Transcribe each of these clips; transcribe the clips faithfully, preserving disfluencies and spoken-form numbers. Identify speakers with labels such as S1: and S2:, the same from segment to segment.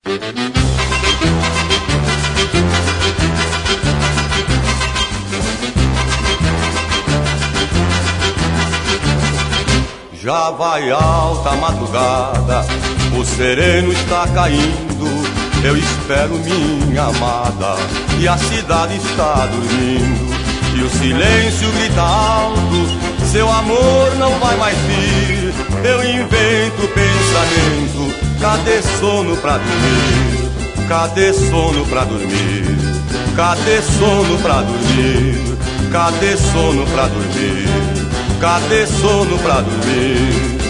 S1: Já vai alta a madrugada, o sereno está caindo. Eu espero minha amada e a cidade está dormindo. E o silêncio grita alto, seu amor não vai mais vir. Eu invento pensamento, cadê sono pra dormir? Cadê sono pra dormir? Cadê sono pra dormir? Cadê sono pra dormir? Cadê sono pra dormir?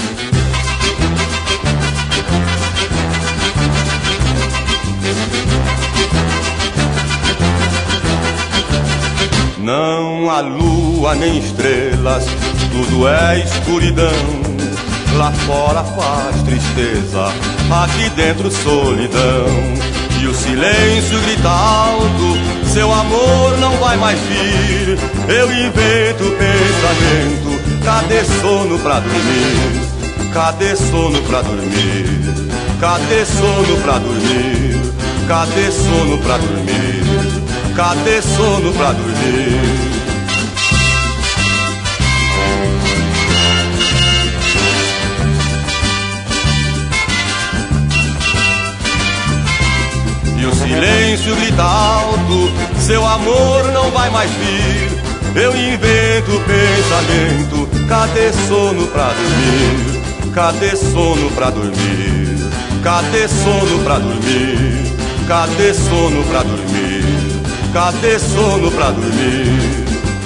S1: Não há lua nem estrelas, tudo é escuridão. Lá fora faz tristeza, aqui dentro solidão. E o silêncio grita alto, seu amor não vai mais vir. Eu invento pensamento, cadê sono pra dormir? Cadê sono pra dormir? Cadê sono pra dormir? Cadê sono pra dormir? Cadê sono pra dormir? E o silêncio grita alto, seu amor não vai mais vir. Eu invento pensamento, cadê sono pra dormir? Cadê sono pra dormir? Cadê sono pra dormir? Cadê sono pra dormir? Cadê sono pra dormir?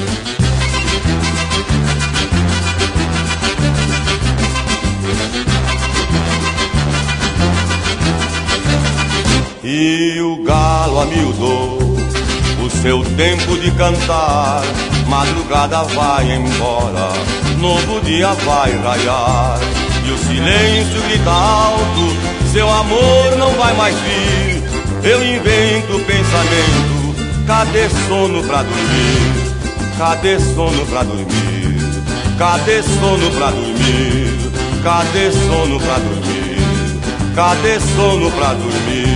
S1: E o galo amiudou o seu tempo de cantar. Madrugada vai embora, novo dia vai raiar. E o silêncio grita alto, seu amor não vai mais vir. Eu invento pensamento, cadê sono pra dormir? Cadê sono pra dormir? Cadê sono pra dormir? Cadê sono pra dormir? Cadê sono pra dormir?